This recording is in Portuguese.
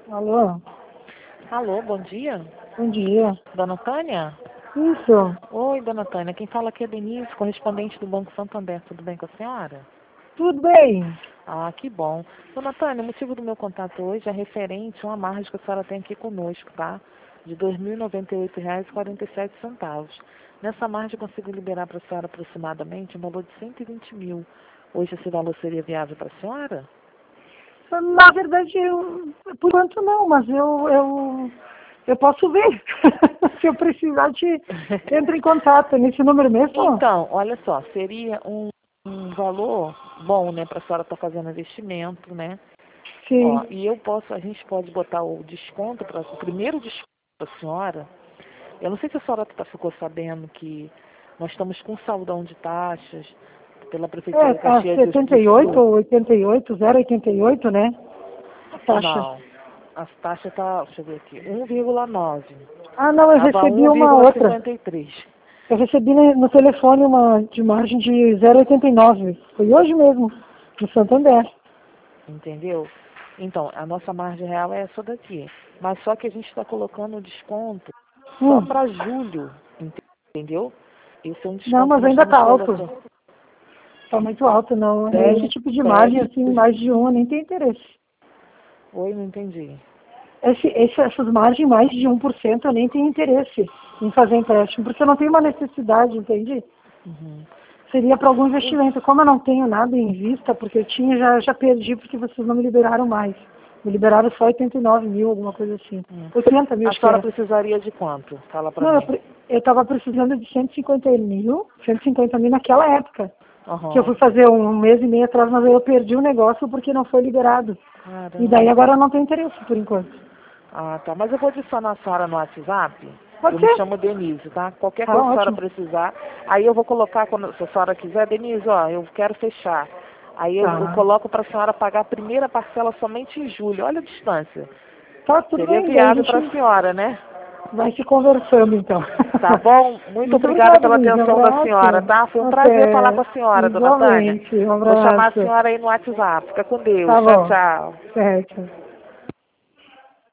Alô, Alô, bom dia. bom dia. Dona Tânia? Isso, Oi, dona Tânia. Quem fala aqui é Denise, correspondente do Banco Santander. Tudo bem com a senhora? tudo bem? Ah, que bom. Dona Tânia, o motivo do meu contato hoje é referente a uma margem que a senhora tem aqui conosco, tá? De R$ 2.098,47. Nessa margem eu consigo liberar para a senhora aproximadamente um valor de 120 mil. Hoje esse valor seria viável para a senhora? Na verdade, por enquanto não, mas eu posso ver. Se eu precisar, entre em contato nesse número mesmo. Então, olha só, seria um valor bom, né, para a senhora estar fazendo investimento, né? Ó, Sim. e a gente pode botar o desconto, o primeiro desconto para a senhora. Eu não sei se a senhora ficou sabendo que nós estamos com saldão de taxas pela Prefeitura de A Caxias do 78 Sul. ou 88, 088, né? A taxa. Não, as taxas tá, deixa eu ver aqui, 1,9. Ah, não, eu Estava recebi uma outra. 1,53. Eu recebi no telefone uma de margem de 0,89. Foi hoje mesmo, no Santander. Entendeu? Então, a nossa margem real é essa daqui. Mas só que a gente está colocando o desconto só Hum. para julho, entendeu? Esse é um Não, desconto que mas nós ainda estamos tá alto. colocando. Tá muito alto, não. Esse 10, tipo de margem, 10. assim, mais de um, eu nem tenho interesse. Oi, não entendi. Essas margens mais de 1% eu nem tenho interesse em fazer empréstimo, porque eu não tenho uma necessidade, entende? Uhum. Seria para algum investimento. Como eu não tenho nada em vista, porque eu tinha, já perdi, porque vocês não me liberaram mais. Me liberaram só 89 mil, alguma coisa assim. Hum. 80 mil, A acho que senhora é. precisaria de quanto? Fala pra Não, mim. eu estava precisando de 150 mil naquela época. Que eu Aham. fui fazer um mês e meio atrás, mas aí eu perdi o negócio porque não foi liberado. E daí Caramba. agora eu não tenho interesse, por enquanto. Ah, tá. Mas eu vou adicionar a senhora no WhatsApp. Eu Pode me ser? chamo Denise, tá? Qualquer Tá coisa que a senhora ótimo. precisar. Aí eu vou colocar, se a senhora quiser, Denise, ó, eu quero fechar. Aí eu Tá. coloco para a senhora pagar a primeira parcela somente em julho. Olha a distância. Tá, tudo Seria bem, daí a viável para a gente senhora, né? vai se conversando então. Tá bom? Muito Muito obrigada obrigada, pela Luiz. Um atenção da senhora, abraço. tá? Foi um prazer falar com Até. a senhora, dona Tânia. Igualmente. Um Vou chamar a abraço. senhora aí no WhatsApp. Fica com Deus. Tá Tchau, bom. tchau. Certo.